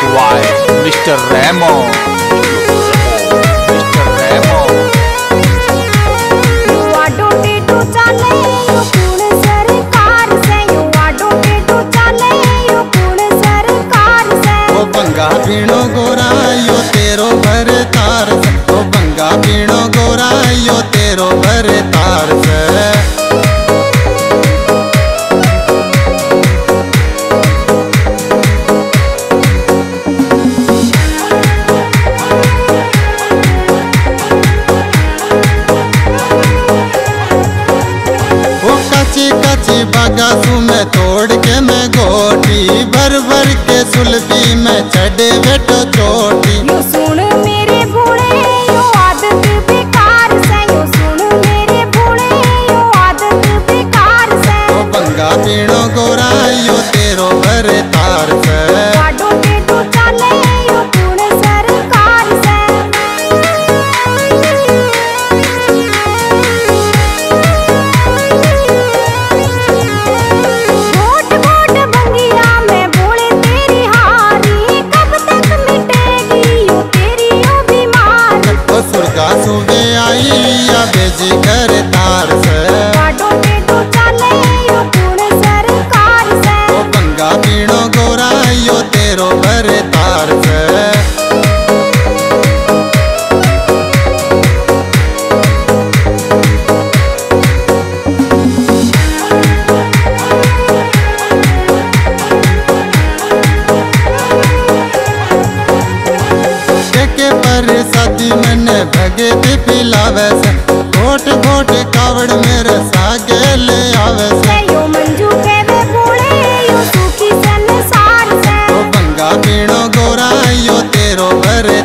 Why, Mr. Remo? Mr. Remo. बंगा पीणो गोरा यो तेरो भर तार से, ओ बंगा पीणो गोरा यो तेरो भर तार से। ओ कच्ची कच्ची बागासू में तोड़ के मैं गोटी, भर भर के सुल्फी में चढ़े बैठो चोटी। यो सुन मेरे भूले यो आदत बेकार से, यो सुन मेरे भूले यो आदत बेकार से। ओ बंगा पीणो गोरा यो तेरो भर तार से। वाडो ते तो चले यो पुणे सरकार से। घोट घोट बंगिया में बोले तेरी हारी, कब तक मिटेगी यो तेरी यो बीमारी। ओ सुरगा सुबे आई या बेजी घर तार से। वाडो ते तो चले यो पुणे सरकार से। ओ बंगा पीणो गोरा यो तेरो भर तार से। के पर शादी मैंने भगे भी पिलावे से, घोट घोट कावड़ मेरे सागे ले आवे से। यो मंजू के वे बूढ़े यो सूखी संसार से। ओ बंगा पीणो गोरा यो तेरो भर